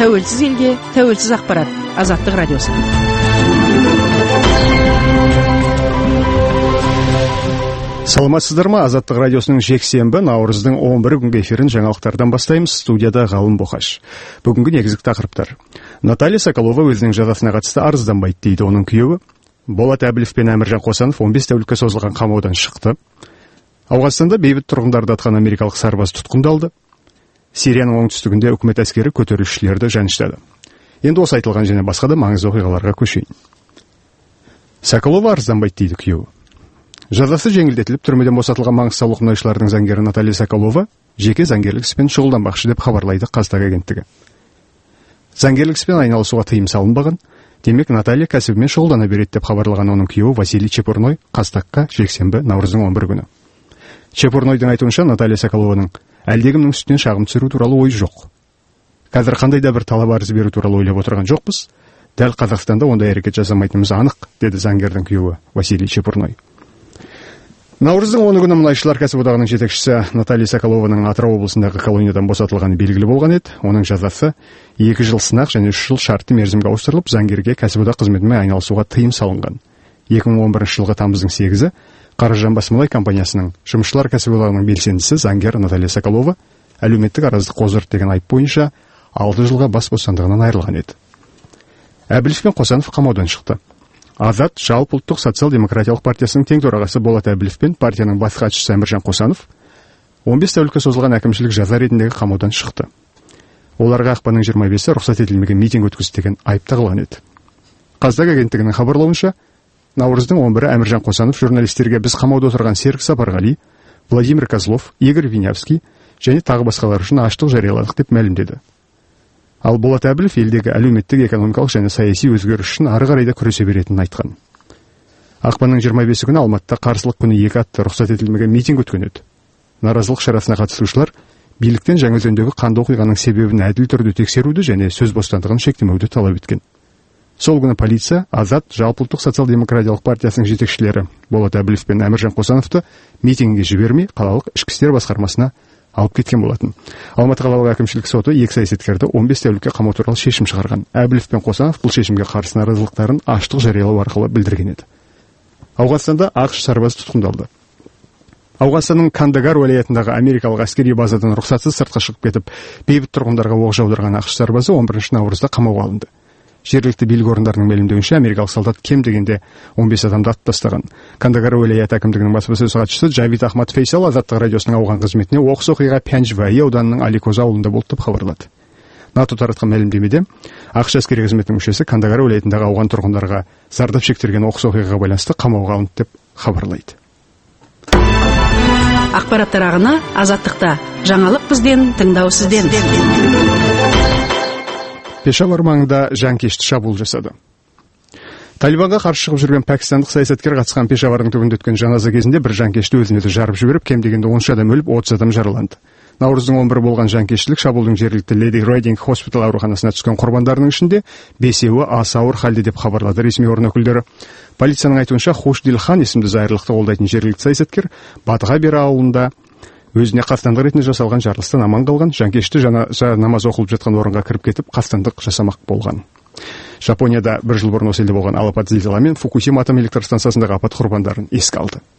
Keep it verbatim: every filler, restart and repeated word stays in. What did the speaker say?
тәуелсіз елге, тәуелсіз ақпарат. Азаттық радиосы. Саламатсыздар ма? Азаттық радиосының жексенбі наурыздың он бірі күнгі эфирін жаңалықтардан бастаймыз. Студияда Ғалым Боқаш. Бүгінгі негізгі тақырыптар. Наталья Соколова өзінің жазасына қатысты арызданбайды дейді оның күйеуі. Болат Әбілов пен Әміржан Қосанов он бес тәулікке созылған қамаудан шықты. Ауғанстанда бейбіт тұрғындарды атқан америкалық сарбаз тұтқындалды. Сирияның оңтүстігінде үкімет әскері көтерілісшілерді жаныштады. Енді осы айтылған және басқа да маңызды оқиғаларға көшейін. Соколова арызданбайды дейді күйеуі. Жазасы жеңілдетіліп, түрмеден босатылған маңғыстаулық мұнайшылардың заңгері Наталья Соколова жеке заңгерлік іспен шұғылданбақшы деп хабарлайды Қазтаг агенттігі. Заңгерлік іспен айналысуға тыйым салынбаған, демек Наталья кәсібімен шұғылдана береді деп хабарлаған оның күйеуі Василий Чепурной Қазтагқа жексенбі наурыздың он бірі күні. Чепурнойдың айтуынша Наталья Соколованың әлдегімнің үстінен шағым түсіру туралы ой жоқ. Қазір қандай да бір талап арыз беру туралы ойлап отырған жоқпыз. Дәл Қазақстанда ондай әрекет жасамайтынымыз анық, деді заңгердің күйеуі Василий Чепурной. Наурыздың оны күні мұнайшылар кәсіподағының жетекшісі Наталья Соколованың Атырау облысындағы колониядан босатылғаны белгілі болған еді. Оның жазасы екі жыл сынақ және үш жыл шартты мерзімге ауыстырылып, заңгерге кәсіподақ қызметімен айналысуға тыйым салынған. екі мың он бірінші жылғы тамыздың сегізі Қаражанбас мұнай компаниясының жұмысшылар кәсіподағының белсендісі заңгер Наталья Соколова әлеуметтік араздық қоздырды деген айып бойынша алты жылға бас бостандығынан айырылған еді. Әбілов пен Қосанов қамаудан шықты. Азат жалпы ұлттық социал-демократиялық партиясының тең төрағасы Болат Әбілов пен партияның бас хатшысы Әміржан Қосанов он бес тәулікке созылған әкімшілік жаза ретіндегі қамаудан шықты. Оларға ақпанның жиырма бесі рұқсат етілмеген митинг өткізді деген айып тағылған еді. Қазтаг агенттігінің хабарлауынша, наурыздың он бірі Әміржан Қосанов журналистерге біз қамауда отырған Серік Сапарғали, Владимир Козлов, Игорь Винявский және тағы басқалар үшін аштық жарияладық деп мәлімдеді. Ал Болат Әбілов елдегі әлеуметтік, экономикалық және саяси өзгеріс үшін ары қарай да күресе беретінін айтқан. Ақпанның жиырма бесі күні Алматыда қарсылық күні екі атты рұқсат етілмеген митинг өткен еді. Наразылық шарасына қатысушылар биліктен Жаңаөзендегі қанды оқиғаның себебін әділ түрде тексеруді және сөз бостандығын шектемеуді талап еткен. Сол күні полиция Азат жалпы ұлттық социал-демократиялық партиясының жетекшілері Болат Әбілов пен Әміржан Қосановты митингге жібермей, қалалық ішкі істер басқармасына алып кеткен болатын. Алматы қалалық әкімшілік соты екі саясаткерді он бес тәулікке қамау туралы шешім шығарған. Әбілов пен Қосанов бұл шешімге қарсы наразылықтарын аштық жариялау арқылы білдірген еді. Ауғанстанда ақш сарбазы тұтқындалды. Ауғанстанның Кандагар уәлаятындағы америкалық әскери базадан рұқсатсыз сыртқа шығып кетіп, бейбіт тұрғындарға оқ жаудырған ақш сарбазы он бірінші наурызда қамауға алынды. Жергілікті билік орындарының мәлімдеуінше, америкалық солдат кем дегенде он бес адамды атып тастаған. Кандагар уәлаяты әкімдігінің баспасөз хатшысы Джавид Ахмад Фейсал Азаттық радиосының ауған қызметіне оқыс оқиға Пянжваи ауданының Аликоза ауылында болды деп хабарлады. НАТО таратқан мәлімдемеде ақш әскери қызметінің мүшесі Кандагар уәлаятындағы ауған тұрғындарға зардап шектерген оқыс оқиғаға байланысты қамауға алынды деп хабарлайды. Ақпараттар ағыны Азаттықта. Жаңалық бізден, тыңдау сізден. Пешавар маңында жанкешті шабуыл жасады. Талибанға қарсы шығып жүрген пәкістандық саясаткер қатысқан Пешавардың түбінде өткен жаназа кезінде бір жанкешті өзін өзі жарып жіберіп, кем дегенде он үш адам өліп, отыз адам жараланды. Наурыздың он бірі болған жанкештілік шабуылдың жергілікті Леди Райдинг Хоспитал ауруханасына түскен құрбандарының ішінде бесеуі аса ауыр халде деп хабарлады ресми орын өкілдері. Полицияның айтуынша Хош Дилхан есімді зайырлықты қолдайтын жергілікті саясаткер Батға бері ауылында өзіне қастандық ретінде жасалған жарылыстан аман қалған, жанкешті жана намаз оқылып жатқан орынға кіріп кетіп, қастандық жасамақ болған. Жапонияда бір жыл бұрын осы елде болған алапат зілзала мен Фукусима атом электр станциясындағы апат құрбандарын еске алды.